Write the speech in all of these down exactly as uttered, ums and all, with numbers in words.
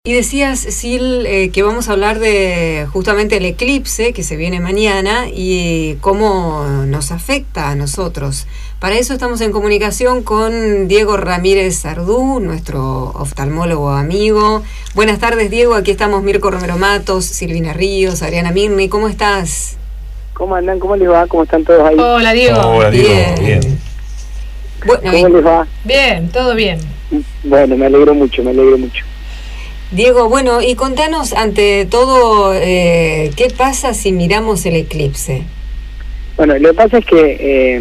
Y decías, Sil, eh, que vamos a hablar de justamente el eclipse que se viene mañana y cómo nos afecta a nosotros. Para eso estamos en comunicación con Diego Ramírez Sardú, nuestro oftalmólogo amigo. Buenas tardes, Diego. Aquí estamos Mirko Romero Matos, Silvina Ríos, Adriana Mirni. ¿Cómo estás? ¿Cómo andan? ¿Cómo les va? ¿Cómo están todos ahí? Hola, Diego. Hola, Diego. Bien. Bien. Bueno, ¿Cómo y, les va? Bien, todo bien. Bueno, me alegro mucho, me alegro mucho. Diego, bueno, y contanos ante todo, eh, ¿qué pasa si miramos el eclipse? Bueno, lo que pasa es que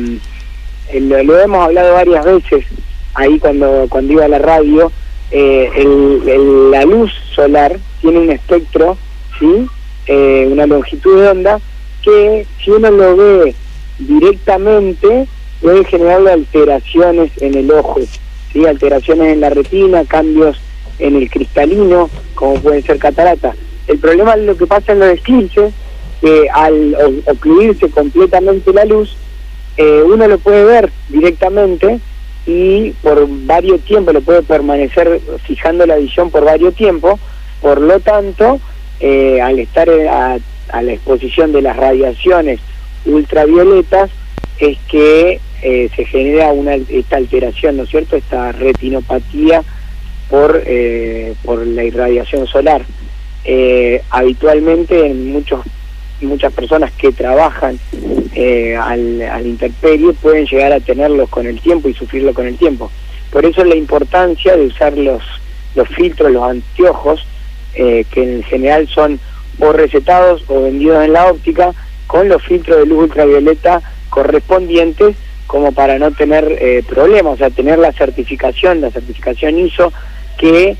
eh, lo, lo hemos hablado varias veces ahí cuando cuando iba a la radio. eh, el, el, la luz solar tiene un espectro, ¿sí? Eh, una longitud de onda que si uno lo ve directamente puede generar alteraciones en el ojo, ¿sí? Alteraciones en la retina, cambios en el cristalino, como pueden ser cataratas. El problema es lo que pasa en los eclipses, que al ocluirse completamente la luz, eh, uno lo puede ver directamente y por varios tiempos, lo puede permanecer fijando la visión por varios tiempos. Por lo tanto, eh, al estar a, a la exposición de las radiaciones ultravioletas, es que eh, se genera una esta alteración, ¿no es cierto?, esta retinopatía por eh, por la irradiación solar. Eh, habitualmente en muchos muchas personas que trabajan eh, al, al intemperie pueden llegar a tenerlos con el tiempo y sufrirlo con el tiempo. Por eso la importancia de usar los los filtros, los anteojos, eh, que en general son o recetados o vendidos en la óptica, con los filtros de luz ultravioleta correspondientes, como para no tener eh, problemas, o sea, tener la certificación, la certificación I S O, que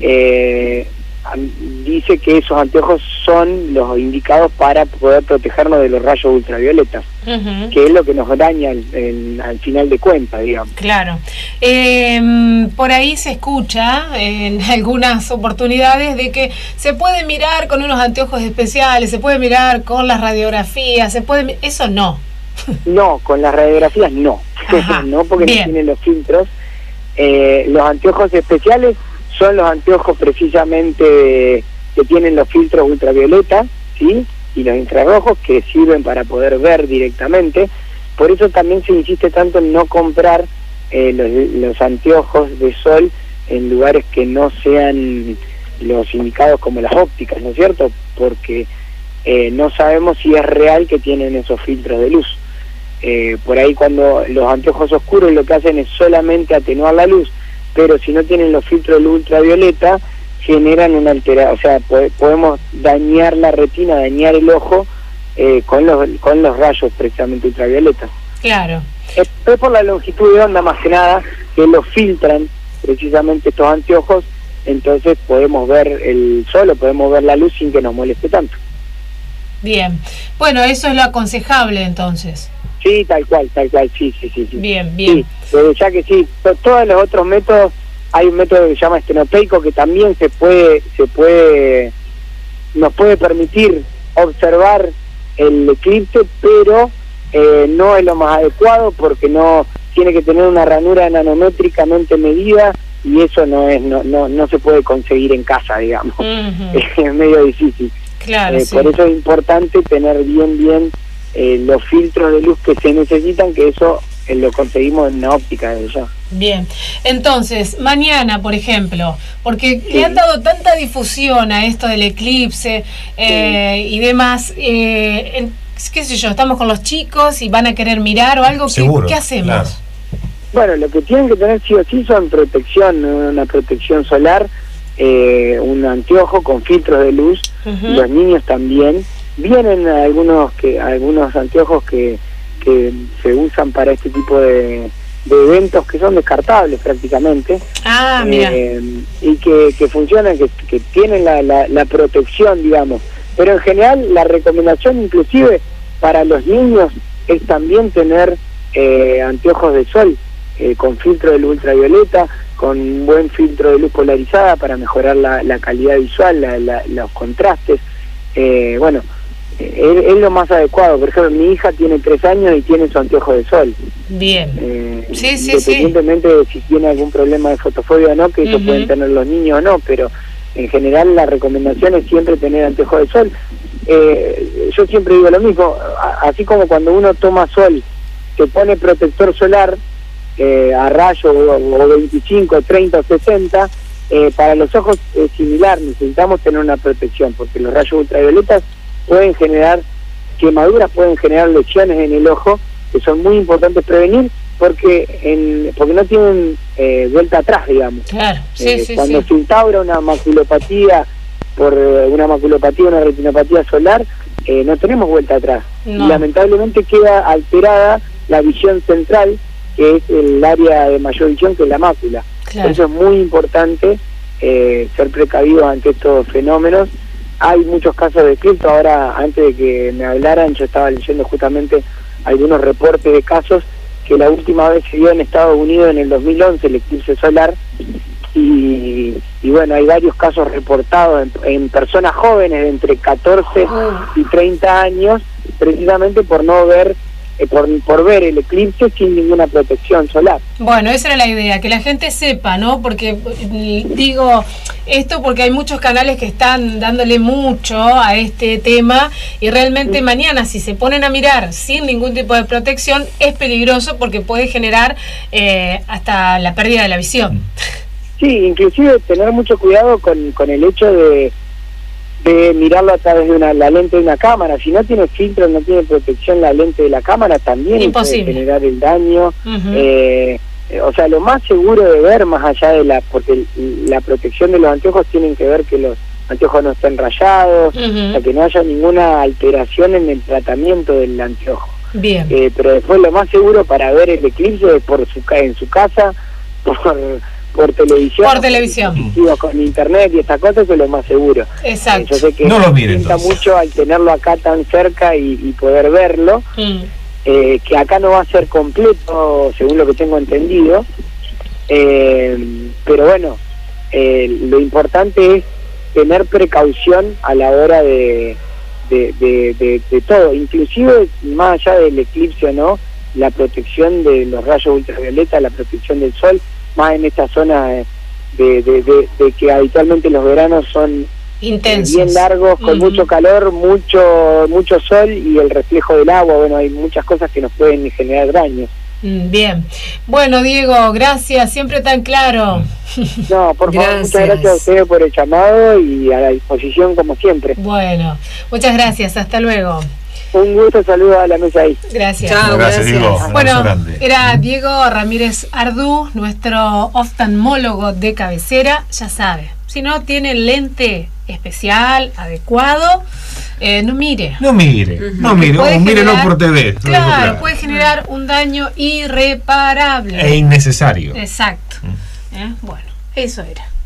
eh, dice que esos anteojos son los indicados para poder protegernos de los rayos ultravioletas, uh-huh. que es lo que nos daña en, en, al final de cuentas, digamos. Claro. Eh, por ahí se escucha en algunas oportunidades de que se puede mirar con unos anteojos especiales, se puede mirar con las radiografías, se puede... Eso no. No, con las radiografías no. No, porque Bien. no tienen los filtros. Eh, los anteojos especiales son los anteojos precisamente que tienen los filtros ultravioleta, ¿sí? Y los infrarrojos, que sirven para poder ver directamente. Por eso también se insiste tanto en no comprar eh, los, los anteojos de sol en lugares que no sean los indicados como las ópticas, ¿no es cierto? Porque eh, no sabemos si es real que tienen esos filtros de luz. Eh, por ahí cuando los anteojos oscuros lo que hacen es solamente atenuar la luz, pero si no tienen los filtros de luz ultravioleta generan una alteración, o sea, po podemos dañar la retina, dañar el ojo eh, con los con los rayos precisamente ultravioletas. Claro. Es, es por la longitud de onda más que nada que los filtran precisamente estos anteojos, entonces podemos ver el sol o podemos ver la luz sin que nos moleste tanto. Bien, bueno, eso es lo aconsejable entonces. Sí, tal cual, tal cual, sí, sí, sí. sí. Bien, bien. Sí, ya que sí, to todos los otros métodos, hay un método que se llama estenopeico que también se puede, se puede, nos puede permitir observar el eclipse, pero eh, no es lo más adecuado porque no tiene que tener una ranura nanométricamente medida y eso no es, no, no, no se puede conseguir en casa, digamos. Uh-huh. Es medio difícil. Claro, eh, sí. Por eso es importante tener bien, bien Eh, los filtros de luz que se necesitan, que eso eh, lo conseguimos en la óptica de ya. Bien, entonces, mañana, por ejemplo, porque sí. le han dado tanta difusión a esto del eclipse eh, sí. y demás, eh, en, qué sé yo, estamos con los chicos y van a querer mirar o algo, Seguro, ¿qué, ¿qué hacemos? Claro. Bueno, lo que tienen que tener sí o sí son protección, una protección solar, eh, un anteojo con filtros de luz, uh-huh. los niños también. Vienen algunos que algunos anteojos que, que se usan para este tipo de, de eventos que son descartables prácticamente. Ah, mira. Eh, y que, que funcionan, que, que tienen la, la, la protección, digamos. Pero en general la recomendación inclusive para los niños es también tener eh, anteojos de sol eh, con filtro de luz ultravioleta, con un buen filtro de luz polarizada para mejorar la, la calidad visual, la, la, los contrastes. Eh, bueno, Es, es lo más adecuado. Por ejemplo, mi hija tiene tres años y tiene su anteojo de sol. Bien. Eh, sí, sí, independientemente sí. de si tiene algún problema de fotofobia o no, que eso uh-huh. pueden tener los niños o no, pero en general la recomendación es siempre tener anteojos de sol. Eh, yo siempre digo lo mismo, así como cuando uno toma sol, se pone protector solar eh, a rayo o, o veinticinco, treinta o sesenta, eh, para los ojos es similar, necesitamos tener una protección, porque los rayos ultravioletas pueden generar quemaduras, pueden generar lesiones en el ojo, que son muy importantes prevenir, porque en, porque no tienen eh, vuelta atrás, digamos. Claro, sí, eh, sí, cuando sí. se instaura una maculopatía, por una maculopatía, una retinopatía solar, eh, no tenemos vuelta atrás. No. Y lamentablemente queda alterada la visión central, que es el área de mayor visión, que es la mácula. Claro. Por eso es muy importante eh, ser precavidos ante estos fenómenos. Hay muchos casos de eclipse. Ahora, antes de que me hablaran, yo estaba leyendo justamente algunos reportes de casos que la última vez se dio en Estados Unidos en el dos mil once, el eclipse solar, y, y bueno, hay varios casos reportados en, en personas jóvenes de entre catorce y treinta años, precisamente por no ver, eh, por, por ver el eclipse sin ninguna protección solar. Bueno, esa era la idea, que la gente sepa, ¿no? Porque digo esto porque hay muchos canales que están dándole mucho a este tema y realmente mañana si se ponen a mirar sin ningún tipo de protección es peligroso porque puede generar eh, hasta la pérdida de la visión. Sí, inclusive tener mucho cuidado con, con el hecho de, de mirarlo a través de una, la lente de una cámara. Si no tiene filtro, no tiene protección la lente de la cámara, también Imposible. puede generar el daño. Uh-huh. eh, o sea, lo más seguro de ver, más allá de la, porque la protección de los anteojos tienen que ver que los anteojos no estén rayados, Uh-huh. o sea, que no haya ninguna alteración en el tratamiento del anteojo. Bien. Eh, pero después lo más seguro para ver el eclipse es por su, en su casa, por... por televisión, Por televisión. con internet y estas cosas, es lo más seguro. Exacto. Eh, yo sé que no lo miren, sienta entonces. mucho al tenerlo acá tan cerca y, y poder verlo, Mm. eh, que acá no va a ser completo, según lo que tengo entendido, eh, pero bueno, eh, lo importante es tener precaución a la hora de, de, de, de, de todo, inclusive más allá del eclipse o no, la protección de los rayos ultravioleta, la protección del sol, más en esta zona de, de, de, de que habitualmente los veranos son Intensos. bien largos, con Uh-huh. mucho calor, mucho mucho sol y el reflejo del agua. Bueno, hay muchas cosas que nos pueden generar daños. Mm, Bien. Bueno, Diego, gracias, siempre tan claro. No, por favor, Gracias. muchas gracias a ustedes por el llamado y a la disposición como siempre. Bueno, muchas gracias, hasta luego. Un gusto, saludos a la mesa ahí. Gracias. Chao. Gracias, gracias. Diego. Un abrazo Bueno, grande. era Diego Ramírez Ardú, nuestro oftalmólogo de cabecera, ya sabe, si no tiene lente especial, adecuado, eh, no mire. No mire, Ujú. no mire, Puede o mire no generar- por T V. Claro, puede generar un daño irreparable. E innecesario. Exacto. Mm. ¿Eh? Bueno, eso era.